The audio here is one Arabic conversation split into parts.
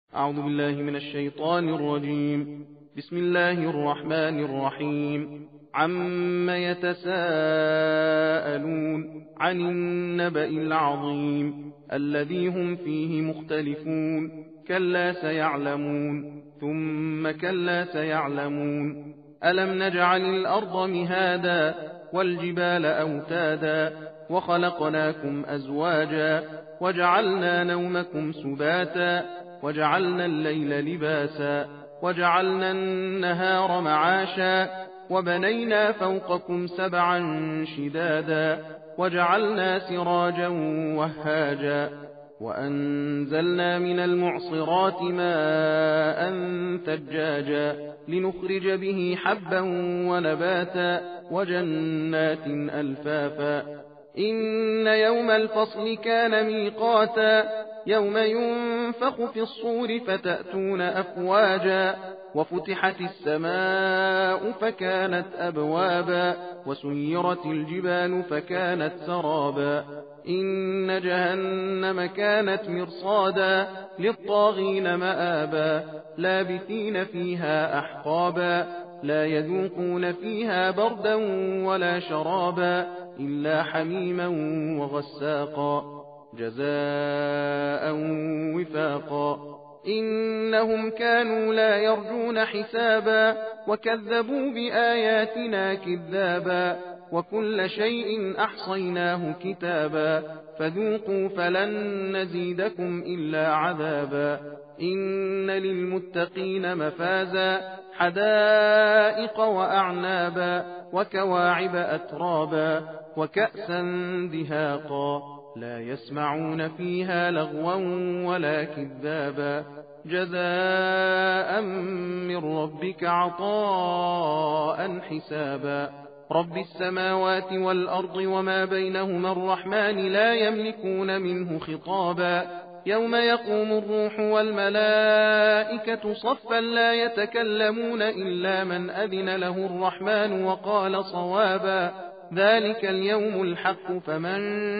أعوذ بالله من الشيطان الرجيم. بسم الله الرحمن الرحيم. عم يتساءلون عن النبأ العظيم الذي هم فيه مختلفون كلا سيعلمون ثم كلا سيعلمون. ألم نجعل الأرض مهادا والجبال أوتادا وخلقناكم أزواجا وجعلنا نومكم سباتا وجعلنا الليل لباسا وجعلنا النهار معاشا وبنينا فوقكم سبعا شدادا وجعلنا سراجا وهاجا وأنزلنا من المعصرات ماء ثجاجا لنخرج به حبا ونباتا وجنات ألفافا. إن يوم الفصل كان ميقاتا يوم ينفخ في الصور فتأتون أفواجا وفتحت السماء فكانت أبوابا وسيرت الجبال فكانت سرابا. إن جهنم كانت مرصادا للطاغين مآبا لابثين فيها أحقابا لا يذوقون فيها بردا ولا شرابا إلا حميما وغساقا جزاء وفاقا. إنهم كانوا لا يرجون حسابا وكذبوا بآياتنا كذابا وكل شيء أحصيناه كتابا فذوقوا فلن نزيدكم إلا عذابا. إن للمتقين مفازا حدائق وأعنابا وكواعب أترابا وكأسا دهاقا لا يسمعون فيها لغوا ولا كذابا جزاء من ربك عطاء حسابا. رب السماوات والأرض وما بينهما الرحمن لا يملكون منه خطابا. يوم يقوم الروح والملائكة صفا لا يتكلمون إلا من أذن له الرحمن وقال صوابا. ذلك اليوم الحق فمن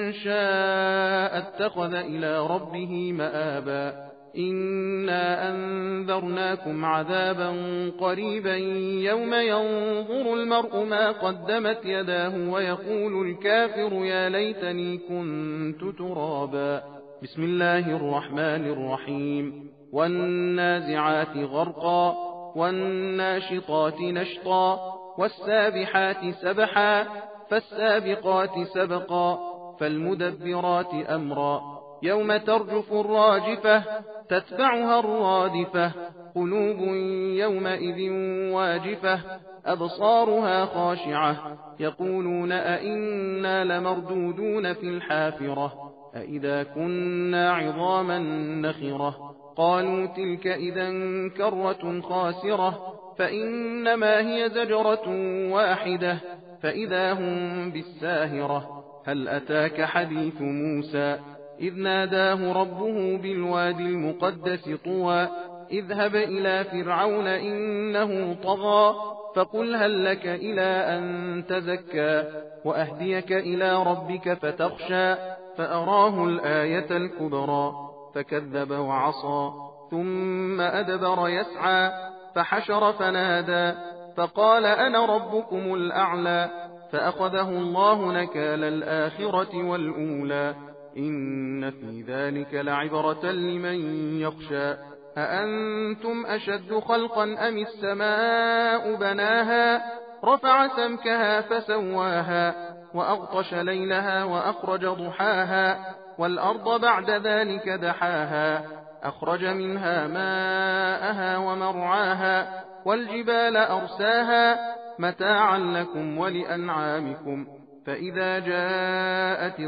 شاء اتخذ إلى ربه مآبا. إنا أنذرناكم عذابا قريبا يوم ينظر المرء ما قدمت يداه ويقول الكافر يا ليتني كنت ترابا. بسم الله الرحمن الرحيم. والنازعات غرقا والناشطات نشطا والسابحات سبحا فالسابقات سبقا فالمدبرات أمرا. يوم ترجف الراجفة تتبعها الرادفة قلوب يومئذ واجفة أبصارها خاشعة يقولون أئنا لمردودون في الحافرة أئذا كنا عظاما نخرة. قالوا تلك إذا كرة خاسرة فإنما هي زجرة واحدة فإذا هم بالساهرة. هل أتاك حديث موسى إذ ناداه ربه بالوادي المقدس طوى اذهب إلى فرعون إنه طغى فقل هل لك إلى أن تزكى وأهديك إلى ربك فتخشى. فأراه الآية الكبرى فكذب وعصى ثم أدبر يسعى فحشر فنادى فقال أنا ربكم الأعلى. فأخذه الله نكال الآخرة والأولى إن في ذلك لعبرة لمن يخشى. أأنتم أشد خلقا أم السماء بناها رفع سمكها فسواها وأغطش ليلها وأخرج ضحاها والأرض بعد ذلك دحاها أخرج منها ماءها ومرعاها والجبال أرساها متاعا لكم ولأنعامكم. فإذا جاءت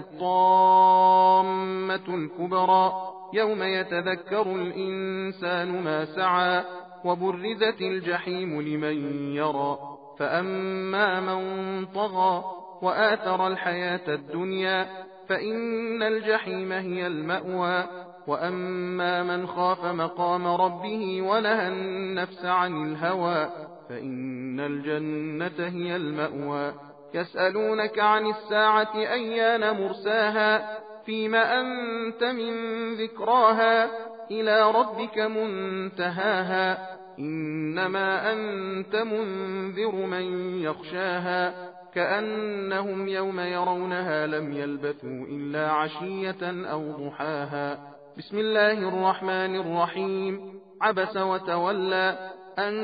الطامة الكبرى يوم يتذكر الإنسان ما سعى وبرزت الجحيم لمن يرى. فأما من طغى وآثر الحياة الدنيا فإن الجحيم هي المأوى. وأما من خاف مقام ربه ونهى النفس عن الهوى فإن الجنة هي المأوى. يسألونك عن الساعة أيان مرساها فيم أنت من ذكراها إلى ربك منتهاها إنما أنت منذر من يخشاها كأنهم يوم يرونها لم يلبثوا إلا عشية أو ضحاها بسم الله الرحمن الرحيم عبس وتولى أن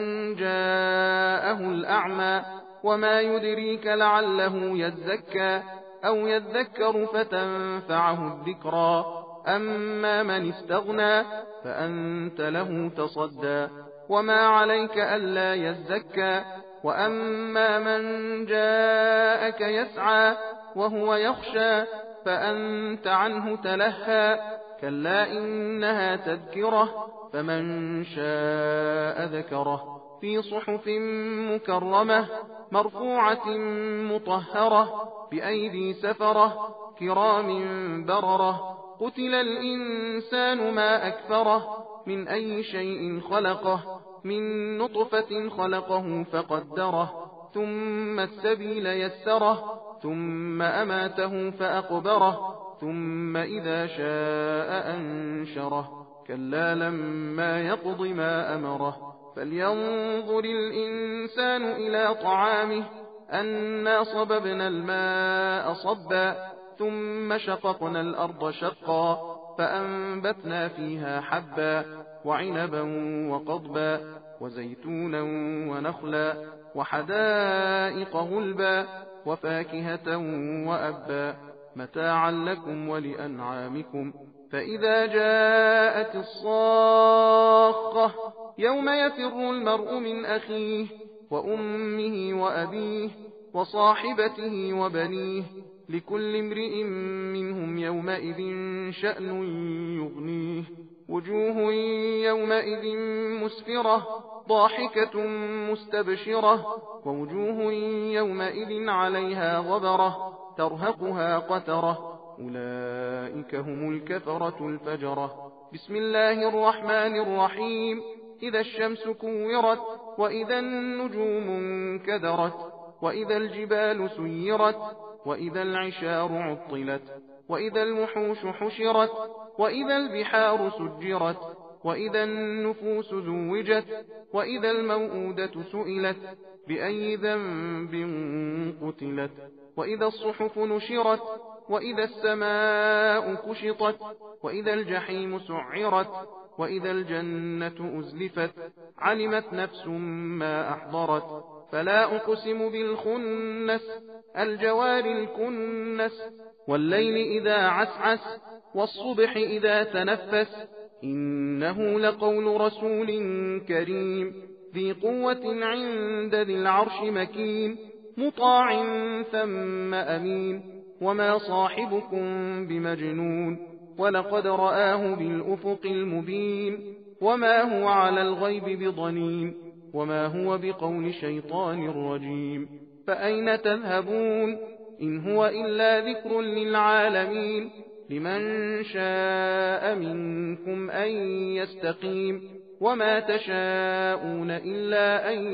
جاءه الأعمى وما يدريك لعله يزكى أو يذكر فتنفعه الذكرى أما من استغنى فأنت له تصدى وما عليك ألا يزكى وأما من جاءك يسعى وهو يخشى فأنت عنه تلهى كلا إنها تذكرة فمن شاء ذكره في صحف مكرمة مرفوعة مطهرة بأيدي سفرة كرام بررة قتل الإنسان ما أكفره من أي شيء خلقه من نطفة خلقه فقدره ثم السبيل يسره ثم أماته فأقبره ثم إذا شاء أنشره كلا لما يقض ما أمره فلينظر الإنسان إلى طعامه أنا صببنا الماء صبا ثم شققنا الأرض شقا فأنبتنا فيها حبا وعنبا وقضبا وزيتونا ونخلا وحدائق غلبا وفاكهة وأبا متاعا لكم ولأنعامكم فإذا جاءت الصاخة يوم يفر المرء من أخيه وأمه وأبيه وصاحبته وبنيه لكل امرئ منهم يومئذ شأن يغنيه وجوه يومئذ مسفرة ضاحكة مستبشرة ووجوه يومئذ عليها غبرة ترهقها قترة أولئك هم الكفرة الفجرة بسم الله الرحمن الرحيم إذا الشمس كورت وإذا النجوم انكدرت وإذا الجبال سيرت وإذا العشار عطلت وإذا الوحوش حشرت وإذا البحار سجرت وإذا النفوس زوجت وإذا الموءودة سئلت بأي ذنب قتلت وإذا الصحف نشرت وإذا السماء كشطت وإذا الجحيم سعرت وإذا الجنة أزلفت علمت نفس ما أحضرت فلا أقسم بالخنس الجوار الكنس والليل إذا عسعس والصبح إذا تنفس إنه لقول رسول كريم ذي قوة عند ذي العرش مكين مطاع ثم أمين وما صاحبكم بمجنون ولقد رآه بالأفق المبين وما هو على الغيب بضنين وما هو بقول شيطان رجيم فأين تذهبون إن هو إلا ذكر للعالمين لمن شاء منكم أن يستقيم وما تشاءون إلا أن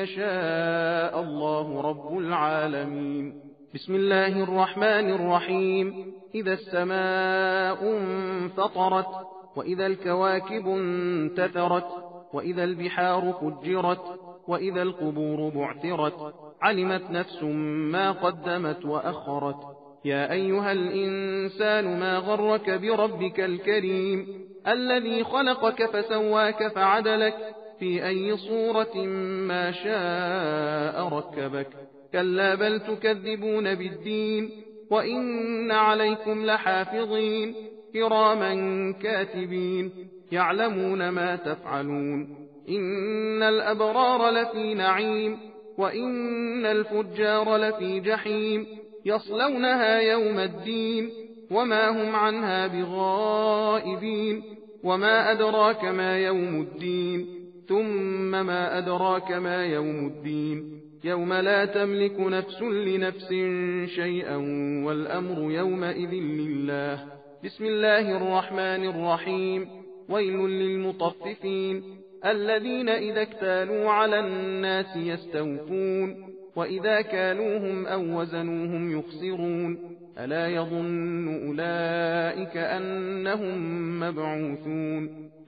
يشاء الله رب العالمين بسم الله الرحمن الرحيم إذا السماء انفطرت وإذا الكواكب انتثرت وإذا البحار فجرت وإذا القبور بعثرت علمت نفس ما قدمت وأخرت يا أيها الإنسان ما غرك بربك الكريم الذي خلقك فسواك فعدلك في أي صورة ما شاء ركبك كلا بل تكذبون بالدين وإن عليكم لحافظين كراما كاتبين يعلمون ما تفعلون إن الأبرار لفي نعيم وإن الفجار لفي جحيم يصلونها يوم الدين وما هم عنها بغائبين وما أدراك ما يوم الدين ثم ما أدراك ما يوم الدين يوم لا تملك نفس لنفس شيئا والأمر يومئذ لله بسم الله الرحمن الرحيم ويل للمطففين الذين إذا اكتالوا على الناس يستوفون وإذا كالوهم أو وزنوهم يخسرون ألا يظن أولئك أنهم مبعوثون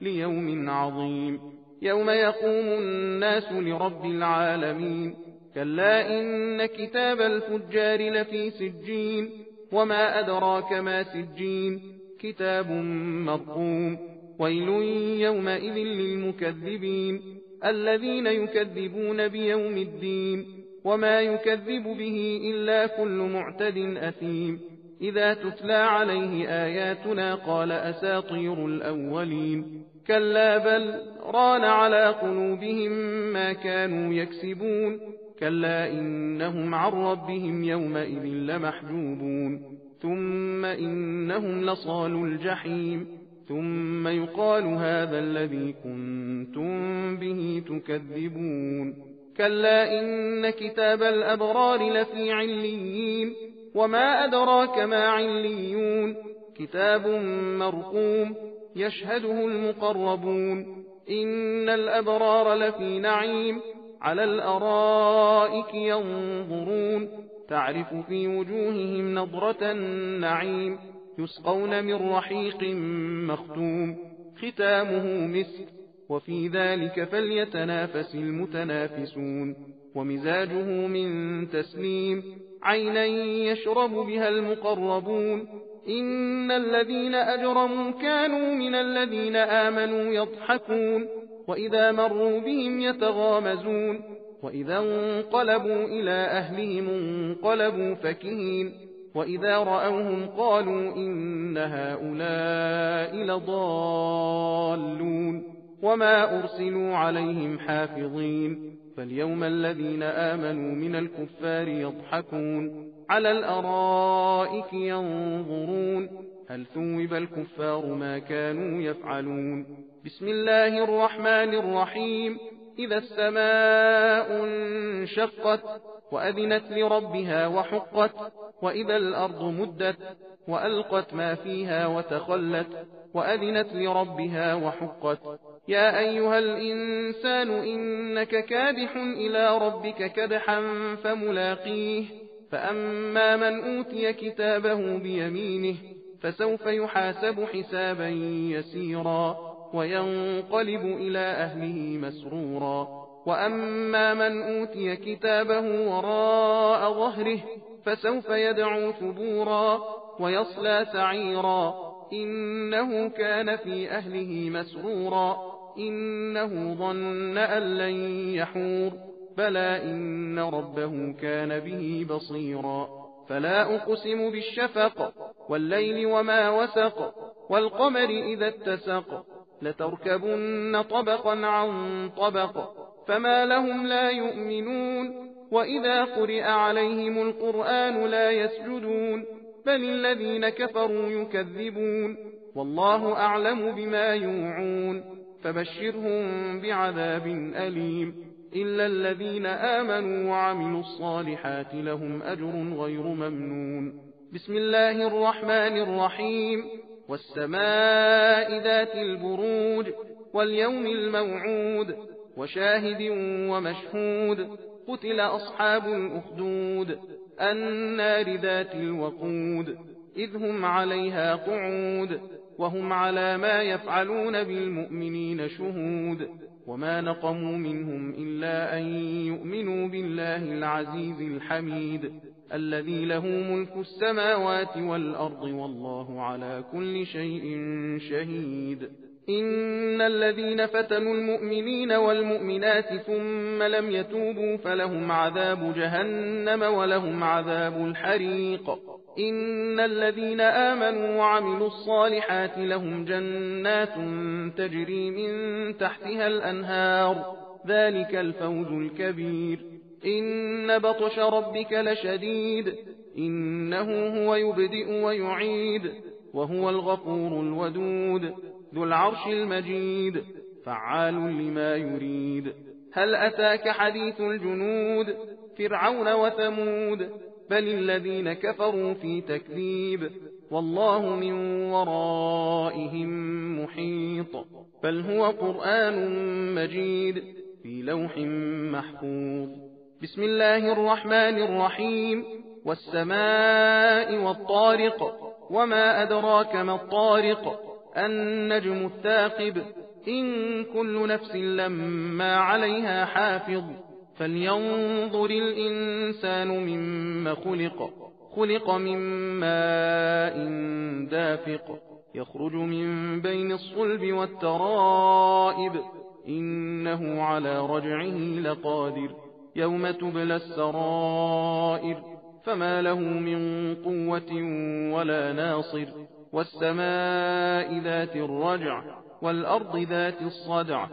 ليوم عظيم يوم يقوم الناس لرب العالمين كلا إن كتاب الفجار لفي سجين وما أدراك ما سجين كتاب مرقوم ويل يومئذ للمكذبين الذين يكذبون بيوم الدين وما يكذب به إلا كل معتد أثيم إذا تتلى عليه آياتنا قال أساطير الأولين كلا بل ران على قلوبهم ما كانوا يكسبون كلا إنهم عن ربهم يومئذ لمحجوبون ثم إنهم لصالوا الجحيم ثم يقال هذا الذي كنتم به تكذبون كلا إن كتاب الأبرار لفي عليين وما أدراك ما عليون كتاب مرقوم يشهده المقربون إن الأبرار لفي نعيم على الأرائك ينظرون تعرف في وجوههم نضرة النعيم يسقون من رحيق مختوم ختامه مسك وفي ذلك فليتنافس المتنافسون ومزاجه من تسليم عينا يشرب بها المقربون إن الذين أجرموا كانوا من الذين آمنوا يضحكون وإذا مروا بهم يتغامزون وإذا انقلبوا إلى أهلهم انقلبوا فكهين وإذا رأوهم قالوا إن هؤلاء لضالون وما أرسلوا عليهم حافظين فاليوم الذين آمنوا من الكفار يضحكون على الأرائك ينظرون هل ثوب الكفار ما كانوا يفعلون بسم الله الرحمن الرحيم إذا السماء انشقت وأذنت لربها وحقت وإذا الأرض مدت وألقت ما فيها وتخلت وأذنت لربها وحقت يا أيها الإنسان إنك كادح إلى ربك كدحا فملاقيه فأما من أوتي كتابه بيمينه فسوف يحاسب حسابا يسيرا وينقلب إلى أهله مسرورا وأما من أوتي كتابه وراء ظهره فسوف يدعو ثبورا ويصلى سعيرا إنه كان في أهله مسرورا إنه ظن أن لن يحور بلى إن ربه كان به بصيرا فلا أقسم بالشفق والليل وما وسق والقمر إذا اتسق لتركبن طبقا عن طبق فما لهم لا يؤمنون وإذا قرئ عليهم القرآن لا يسجدون بل الذين كفروا يكذبون والله أعلم بما يوعون فبشرهم بعذاب أليم إلا الذين آمنوا وعملوا الصالحات لهم أجر غير ممنون بسم الله الرحمن الرحيم والسماء ذات البروج واليوم الموعود وشاهد ومشهود قتل أصحاب الأخدود النار ذات الوقود إذ هم عليها قعود وهم على ما يفعلون بالمؤمنين شهود وما نقموا منهم إلا أن يؤمنوا بالله العزيز الحميد الذي له ملك السماوات والأرض والله على كل شيء شهيد إن الذين فتنوا المؤمنين والمؤمنات ثم لم يتوبوا فلهم عذاب جهنم ولهم عذاب الحريق إن الذين آمنوا وعملوا الصالحات لهم جنات تجري من تحتها الأنهار ذلك الفوز الكبير إن بطش ربك لشديد إنه هو يبدئ ويعيد وهو الغفور الودود ذو العرش المجيد فعال لما يريد هل أتاك حديث الجنود فرعون وثمود بل الذين كفروا في تكذيب والله من ورائهم محيط بل هو قرآن مجيد في لوح محفوظ بسم الله الرحمن الرحيم والسماء والطارق وما أدراك ما الطارق النجم الثاقب إن كل نفس لما عليها حافظ فلينظر الإنسان مما خلق من ماء دافق يخرج من بين الصلب والترائب إنه على رجعه لقادر يوم تبلى السرائر فما له من قوة ولا ناصر والسماء ذات الرجع والأرض ذات الصدع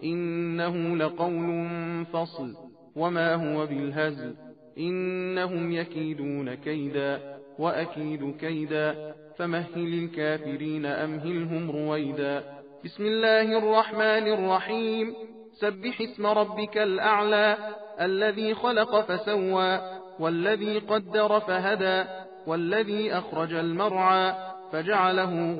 إنه لقول فصل وما هو بالهزل إنهم يكيدون كيدا وأكيد كيدا فمهل الكافرين أمهلهم رويدا بسم الله الرحمن الرحيم سبح اسم ربك الأعلى الذي خلق فسوى والذي قدر فهدى والذي أخرج المرعى فجعله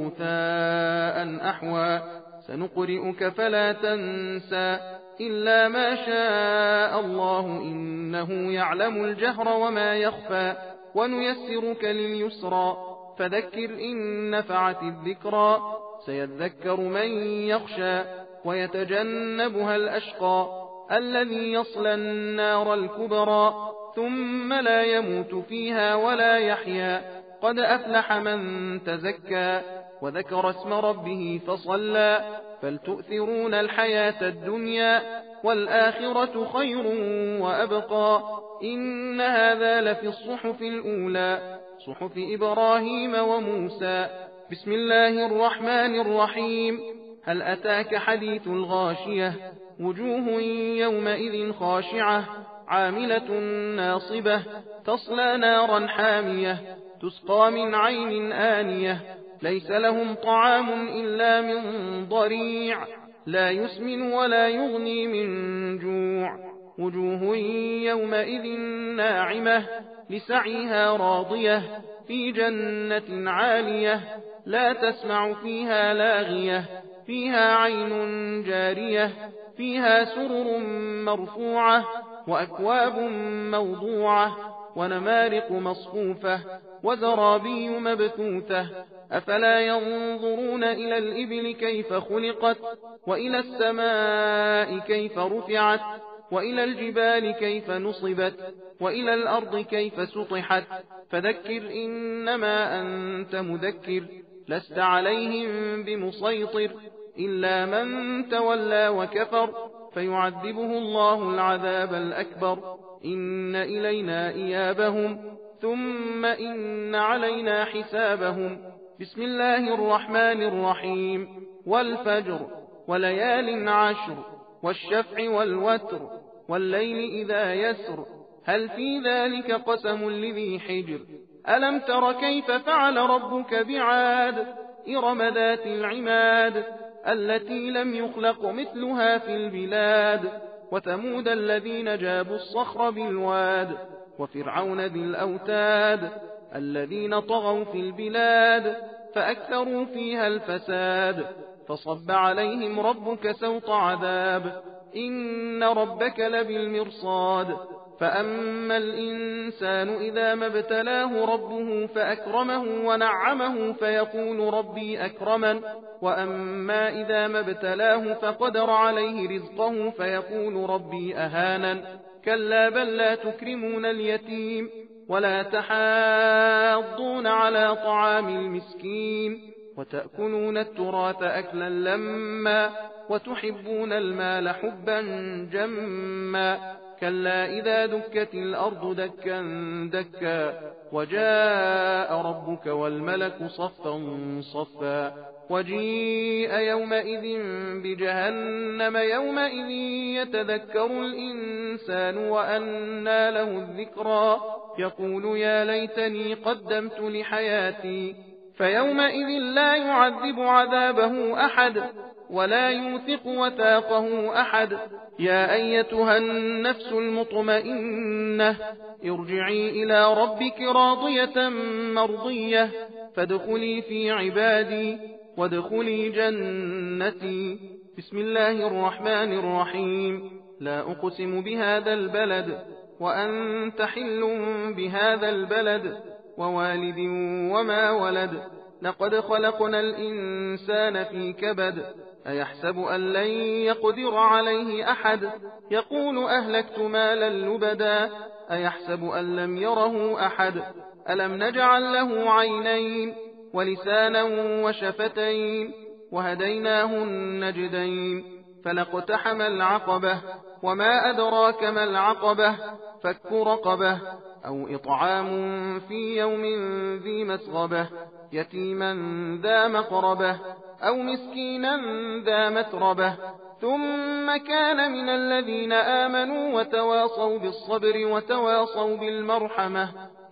غثاء أحوى سنقرئك فلا تنسى إلا ما شاء الله إنه يعلم الجهر وما يخفى ونيسرك لليسرى فذكر إن نفعت الذكرى سيذكر من يخشى ويتجنبها الأشقى الذي يصلى النار الكبرى ثم لا يموت فيها ولا يحيا قد أفلح من تزكى وذكر اسم ربه فصلى فلتؤثرون الحياة الدنيا والآخرة خير وأبقى إن هذا لفي الصحف الأولى صحف إبراهيم وموسى بسم الله الرحمن الرحيم هل أتاك حديث الغاشية وجوه يومئذ خاشعة عاملة ناصبة تصلى نارا حامية تسقى من عين آنية ليس لهم طعام إلا من ضريع لا يسمن ولا يغني من جوع وجوه يومئذ ناعمة لسعيها راضية في جنة عالية لا تسمع فيها لاغية فيها عين جارية فيها سرر مرفوعة وأكواب موضوعة ونمارق مصفوفة وزرابي مبثوثة أفلا ينظرون إلى الإبل كيف خلقت وإلى السماء كيف رفعت وإلى الجبال كيف نصبت وإلى الأرض كيف سطحت فذكر إنما أنت مذكر لست عليهم بمسيطر إلا من تولى وكفر فيعذبه الله العذاب الأكبر إن إلينا إيابهم ثم إن علينا حسابهم بسم الله الرحمن الرحيم والفجر وليال عشر والشفع والوتر والليل إذا يسر هل في ذلك قسم لذي حجر ألم تر كيف فعل ربك بعاد إرم ذات العماد التي لم يخلق مثلها في البلاد وثمود الذين جابوا الصخر بالواد وفرعون ذي الأوتاد الذين طغوا في البلاد فأكثروا فيها الفساد فصب عليهم ربك سوط عذاب إن ربك لبالمرصاد فأما الإنسان إذا ما ابتلاه ربه فأكرمه ونعمه فيقول ربي أكرمن وأما إذا ما ابتلاه فقدر عليه رزقه فيقول ربي أهانن كلا بل لا تكرمون اليتيم ولا تحاضون على طعام المسكين وتأكلون التراث أكلا لما وتحبون المال حبا جما كلا إذا دكت الأرض دكا دكا وجاء ربك والملك صفا صفا وجيء يومئذ بجهنم يومئذ يتذكر الإنسان وأنى له الذكرى يقول يا ليتني قدمت لحياتي فيومئذ لا يعذب عذابه أحد ولا يوثق وثاقه أحد يا أيتها النفس المطمئنة ارجعي إلى ربك راضية مرضية فادخلي في عبادي وادخلي جنتي بسم الله الرحمن الرحيم لا أقسم بهذا البلد وأنت حل بهذا البلد ووالد وما ولد لقد خلقنا الإنسان في كبد أيحسب أن لن يقدر عليه أحد يقول أهلكت مالا لبدا أيحسب أن لم يره أحد ألم نجعل له عينين ولسانا وشفتين وهديناه النجدين فلاقتحم العقبة وما أدراك ما العقبة فك رقبة أو إطعام في يوم ذي مسغبة يتيما ذا مقربة أو مسكينا ذا متربة ثم كان من الذين آمنوا وتواصوا بالصبر وتواصوا بالمرحمة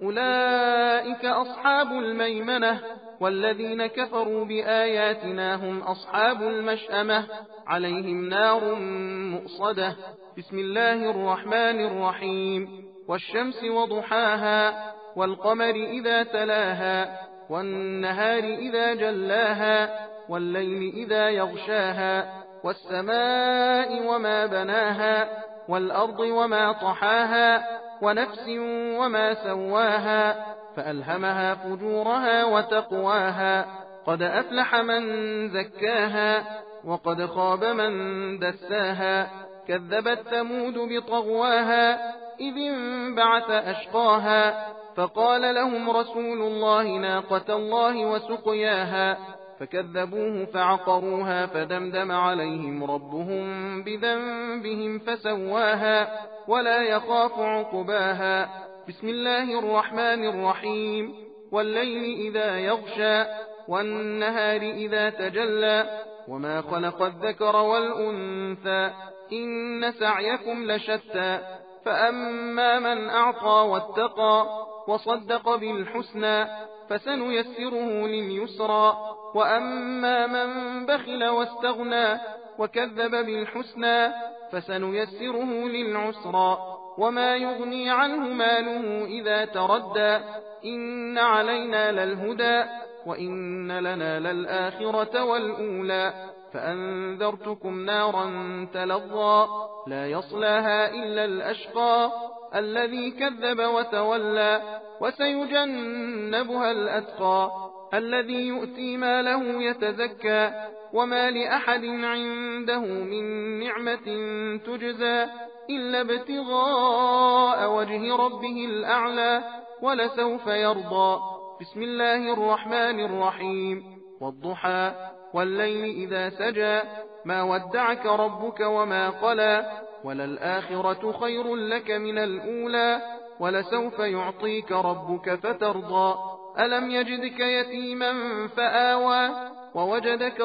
أولئك أصحاب الميمنة والذين كفروا بآياتنا هم أصحاب المشأمة عليهم نار مؤصدة بسم الله الرحمن الرحيم والشمس وضحاها والقمر إذا تلاها والنهار إذا جلاها والليل إذا يغشاها والسماء وما بناها والأرض وما طحاها ونفس وما سواها فألهمها فجورها وتقواها قد أفلح من زكاها وقد خاب من دساها كذبت ثمود بطغواها إذ انبعث أشقاها فقال لهم رسول الله ناقة الله وسقياها فكذبوه فعقروها فدمدم عليهم ربهم بذنبهم فسواها ولا يخاف عقباها بسم الله الرحمن الرحيم والليل إذا يغشى والنهار إذا تجلى وما خلق الذكر والأنثى إن سعيكم لشتى فأما من أعطى واتقى وصدق بالحسنى فسنيسره لليسرى وأما من بخل واستغنى وكذب بالحسنى فسنيسره للعسرى وما يغني عنه ماله إذا تردى إن علينا للهدى وإن لنا للآخرة والأولى فأنذرتكم نارا تلظى لا يصلاها إلا الأشقى الذي كذب وتولى وسيجنبها الأتقى الذي يؤتي ماله يتزكى وما لأحد عنده من نعمة تجزى إلا ابتغاء وجه ربه الأعلى ولسوف يرضى بسم الله الرحمن الرحيم والضحى والليل إذا سجى ما ودعك ربك وما قلى وللآخرة خير لك من الأولى ولسوف يعطيك ربك فترضى ألم يجدك يتيما فآوى ووجدك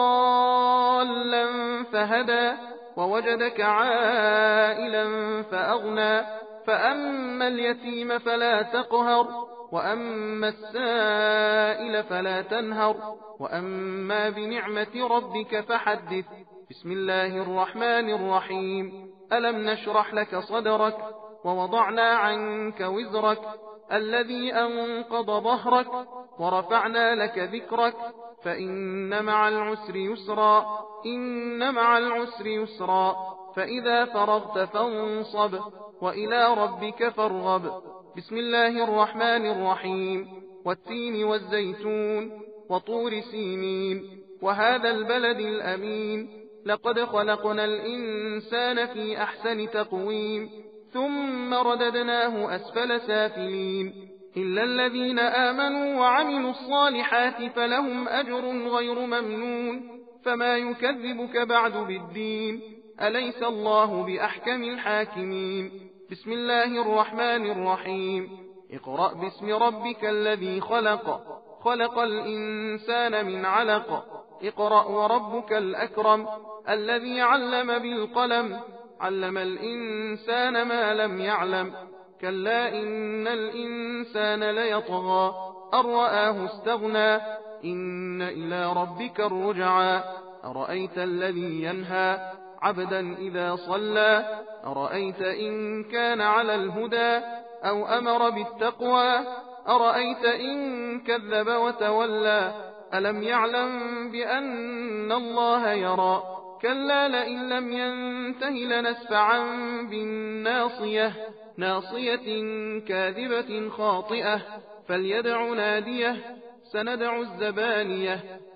ضالا فهدى ووجدك عائلا فأغنى فأما اليتيم فلا تقهر وأما السائل فلا تنهر وأما بنعمة ربك فحدث بسم الله الرحمن الرحيم ألم نشرح لك صدرك ووضعنا عنك وزرك الذي أنقض ظهرك ورفعنا لك ذكرك فإن مع العسر يسرا إن مع العسر يسرا فإذا فرغت فانصب وإلى ربك فارغب بسم الله الرحمن الرحيم والتين والزيتون وطور سينين وهذا البلد الأمين لقد خلقنا الإنسان في أحسن تقويم ثم رددناه أسفل سافلين إلا الذين آمنوا وعملوا الصالحات فلهم أجر غير ممنون فما يكذبك بعد بالدين أليس الله بأحكم الحاكمين بسم الله الرحمن الرحيم اقرأ باسم ربك الذي خلق خلق الإنسان من علق اقرأ وربك الأكرم الذي علم بالقلم علم الإنسان ما لم يعلم كلا إن الإنسان ليطغى أن رآه استغنى إن إلى ربك الرجعى أرأيت الذي ينهى عبدا إذا صلى أرأيت إن كان على الهدى أو أمر بالتقوى أرأيت إن كذب وتولى ألم يعلم بأن الله يرى كلا لئن لم ينته لنسفعا بالناصية ناصية كاذبة خاطئة فليدع ناديه سندع الزبانية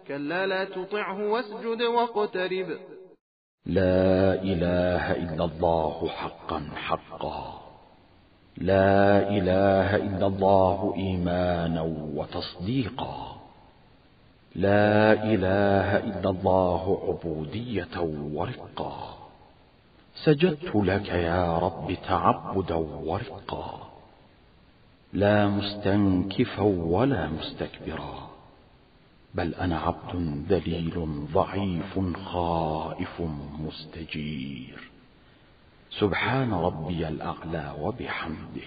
كلا لا تطعه واسجد واقترب. لا إله إلا الله حقا حقا، لا إله إلا الله إيمانا وتصديقا، لا إله إلا الله عبودية ورقا. سجدت لك يا رب تعبدا ورقا، لا مستنكفا ولا مستكبرا، بل أنا عبد ذليل ضعيف خائف مستجير. سبحان ربي الأعلى وبحمده،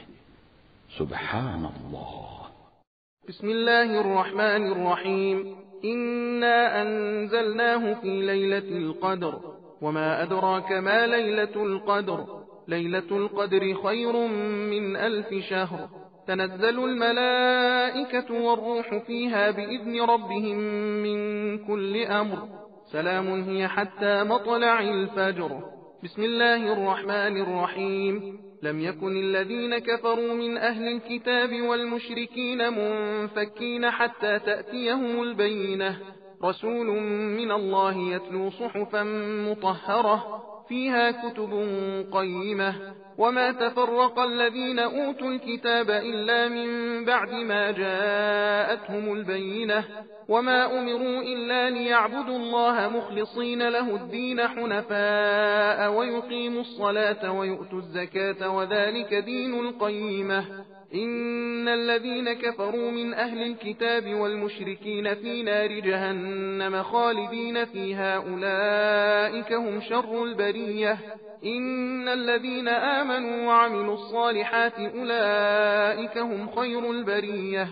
سبحان الله. بسم الله الرحمن الرحيم. إنا أنزلناه في ليلة القدر، وما أدراك ما ليلة القدر. ليلة القدر خير من 1000 شهر. تنزل الملائكة والروح فيها بإذن ربهم من كل أمر. سلام هي حتى مطلع الفجر. بسم الله الرحمن الرحيم. لم يكن الذين كفروا من أهل الكتاب والمشركين منفكين حتى تأتيهم البينة. رسول من الله يتلو صحفا مطهرة فيها كتب قيمة. وما تفرق الذين أوتوا الكتاب إلا من بعد ما جاءتهم البينة. وما أمروا إلا ليعبدوا الله مخلصين له الدين حنفاء ويقيموا الصلاة ويؤتوا الزكاة وذلك دين القيمة. إن الذين كفروا من أهل الكتاب والمشركين في نار جهنم خالدين فيها أولئك هم شر البرية. إن الذين آمنوا وعملوا الصالحات أولئك هم خير البرية.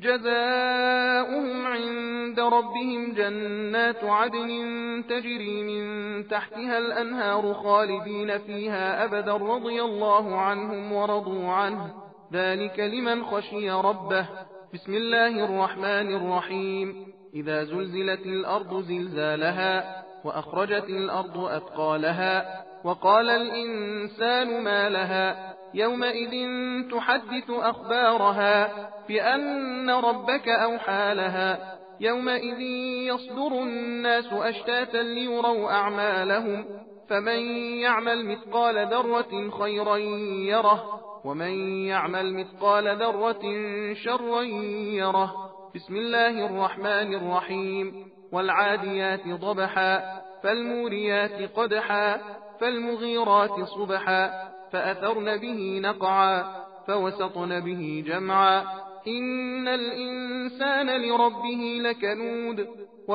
جزاؤهم عند ربهم جنات عدن تجري من تحتها الأنهار خالدين فيها أبدا رضي الله عنهم ورضوا عنه، ذلك لمن خشي ربه. بسم الله الرحمن الرحيم. إذا زلزلت الأرض زلزالها وأخرجت الأرض أثقالها وقال الإنسان ما لها يومئذ تحدث أخبارها بأن ربك أوحى لها. يومئذ يصدر الناس أشتاتا ليروا أعمالهم. فمن يعمل مثقال ذرة خيرا يره ومن يعمل مثقال ذرة شرا يره. بسم الله الرحمن الرحيم. والعاديات ضبحا فالموريات قدحا فالمغيرات صبحا فأثرن به نقعا فوسطن به جمعا. إن الإنسان لربه لكنود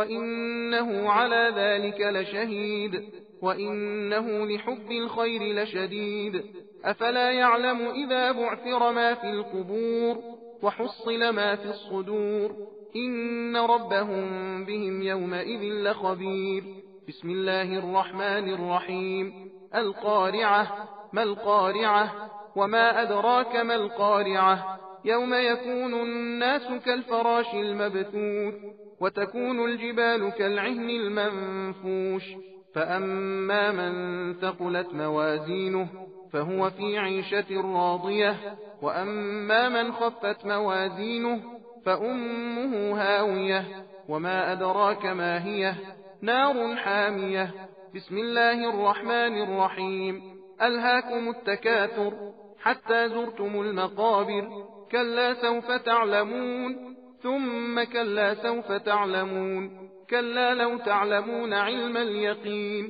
وإنه على ذلك لشهيد وإنه لحب الخير لشديد. أفلا يعلم إذا بعثر ما في القبور وحصل ما في الصدور إن ربهم بهم يومئذ لخبير. بسم الله الرحمن الرحيم. القارعة. ما القارعة وما أدراك ما القارعة. يوم يكون الناس كالفراش المبثوث وتكون الجبال كالعهن المنفوش. فأما من ثقلت موازينه فهو في عيشة راضية وأما من خفت موازينه فأمه هاوية وما أدراك ما هي نار حامية. بسم الله الرحمن الرحيم. ألهاكم التكاثر حتى زرتم المقابر. كلا سوف تعلمون ثم كلا سوف تعلمون. كلا لو تعلمون علم اليقين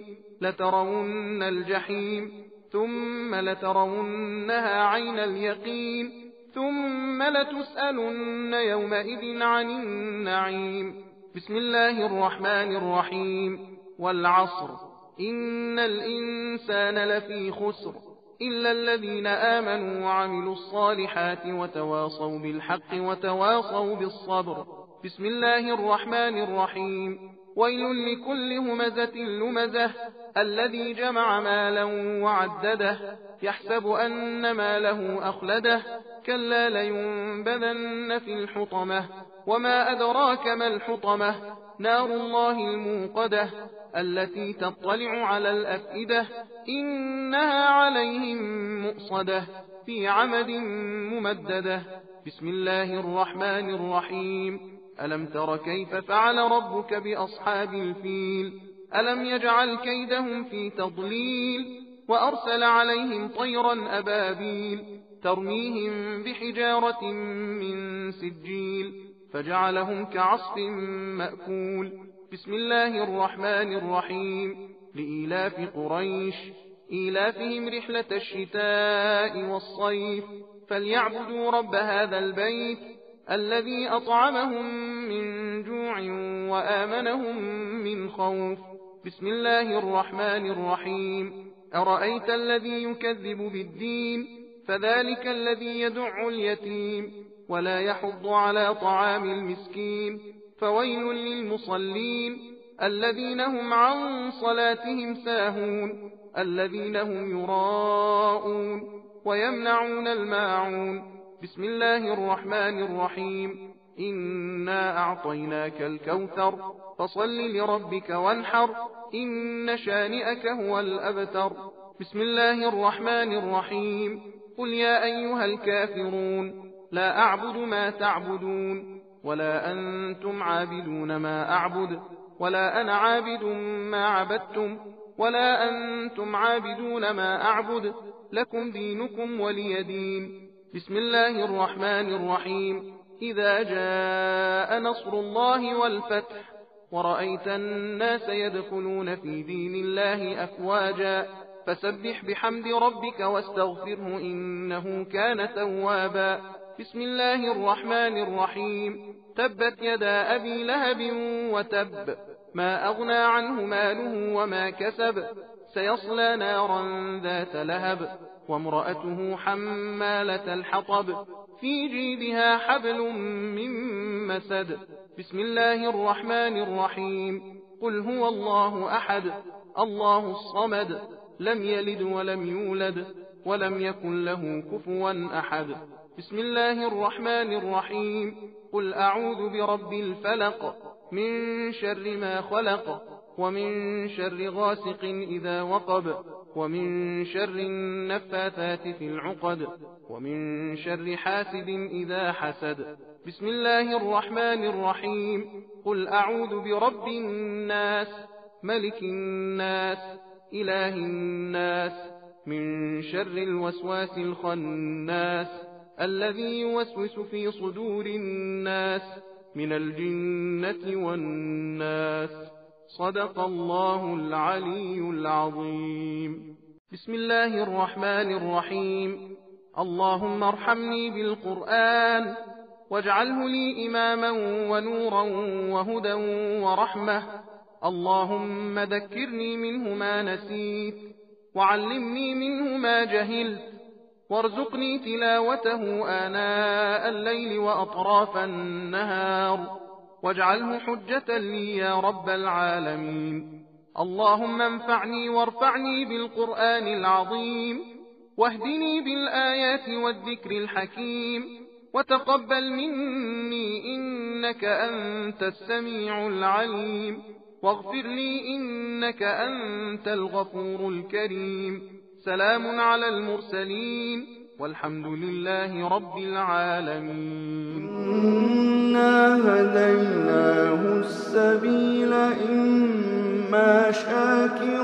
لترون الجحيم ثم لترونها عين اليقين ثم لتسألن يومئذ عن النعيم. بسم الله الرحمن الرحيم. والعصر. إن الإنسان لفي خسر إلا الذين آمنوا وعملوا الصالحات وتواصوا بالحق وتواصوا بالصبر. بسم الله الرحمن الرحيم. ويل لكل همزة لمزة الذي جمع مالا وعدده يحسب أن ماله أخلده كلا لينبذن في الحطمة. وما أدراك ما الحطمة. نار الله الموقدة التي تطلع على الأفئدة إنها عليهم مؤصدة في عمد ممددة. بسم الله الرحمن الرحيم. ألم تر كيف فعل ربك بأصحاب الفيل ألم يجعل كيدهم في تضليل وأرسل عليهم طيرا أبابيل ترميهم بحجارة من سجيل فجعلهم كعصف مأكول. بسم الله الرحمن الرحيم. لإيلاف قريش إيلافهم رحلة الشتاء والصيف فليعبدوا رب هذا البيت الذي أطعمهم من جوع وآمنهم من خوف. بسم الله الرحمن الرحيم. أرأيت الذي يكذب بالدين فذلك الذي يدع اليتيم ولا يحض على طعام المسكين فويل للمصلين الذين هم عن صلاتهم ساهون الذين هم يراءون ويمنعون الماعون. بسم الله الرحمن الرحيم. إنا أعطيناك الكوثر فصل لربك وانحر إن شانئك هو الأبتر. بسم الله الرحمن الرحيم. قل يا أيها الكافرون لا أعبد ما تعبدون ولا أنتم عابدون ما أعبد ولا أنا عابد ما عبدتم ولا أنتم عابدون ما أعبد لكم دينكم ولي دين. بسم الله الرحمن الرحيم. إذا جاء نصر الله والفتح ورأيت الناس يدخلون في دين الله أفواجا فسبح بحمد ربك واستغفره إنه كان توابا. بسم الله الرحمن الرحيم. تبت يدا أبي لهب وتب ما أغنى عنه ماله وما كسب سيصلى نارا ذات لهب وامرأته حمالة الحطب في جيدها حبل من مسد. بسم الله الرحمن الرحيم. قل هو الله أحد الله الصمد لم يلد ولم يولد ولم يكن له كفوا أحد. بسم الله الرحمن الرحيم. قل أعوذ برب الفلق من شر ما خلق ومن شر غاسق إذا وقب ومن شر النفاثات في العقد ومن شر حاسد إذا حسد. بسم الله الرحمن الرحيم. قل أعوذ برب الناس ملك الناس إله الناس من شر الوسواس الخناس الذي يوسوس في صدور الناس من الجنة والناس. صدق الله العلي العظيم. بسم الله الرحمن الرحيم. اللهم ارحمني بالقرآن واجعله لي إماما ونورا وهدى ورحمة. اللهم ذكرني منه ما نسيت وعلمني منه ما جهلت وارزقني تلاوته آناء الليل وأطراف النهار واجعله حجة لي يا رب العالمين. اللهم انفعني وارفعني بالقرآن العظيم واهدني بالآيات والذكر الحكيم وتقبل مني إنك أنت السميع العليم واغفر لي إنك أنت الغفور الكريم. سلام على المرسلين والحمد لله رب العالمين. إنا هديناه السبيل إما شاكرا